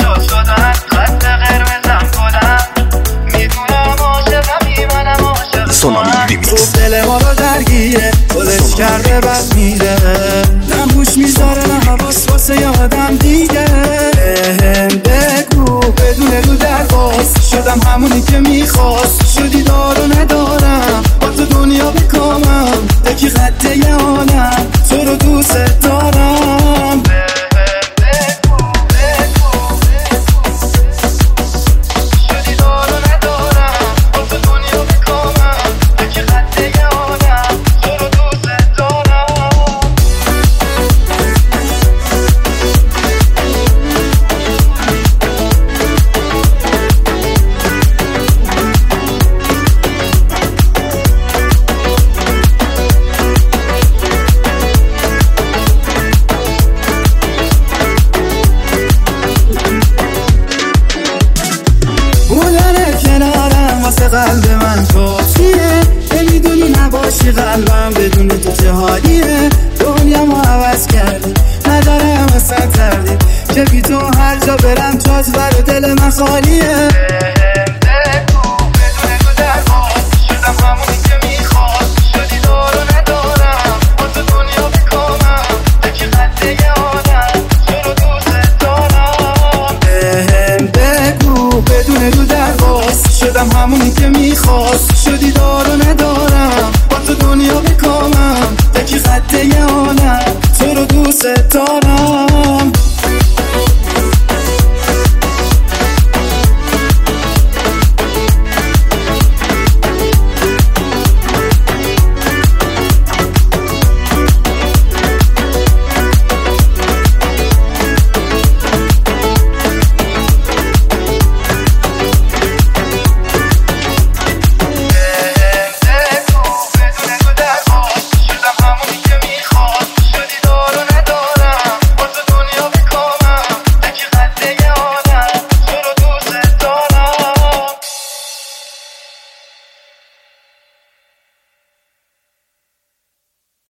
تو شدن خط قرمزم کنم میدونم عاشقمی منم عاشق سونامی ریمیکس دل ما رو درگیره خودش کرده بس میره نه گوش میذاره نه حواس واسه یادم دیگه بگو بدون رو درواز شدم همونی که میخواست شدی دارو ندارم با تو دنیا بکامم یکی خطه یه عالم تو رو دوست دارم قلب من کافیه نمیدونی نباشی قلبم بدون تو چه حالیه دنیا ما عوض کردی ندارم اصلا تردید که بی تو هر جا برم جات بر دل من خالیه بگو بدون تو درواز شدم همونی که میخواست شدی دارو ندارم با تو دنیا بکامم یکی خطه یه آدم تو رو دوست دارم بگو بدون تو درواز شدم همونی که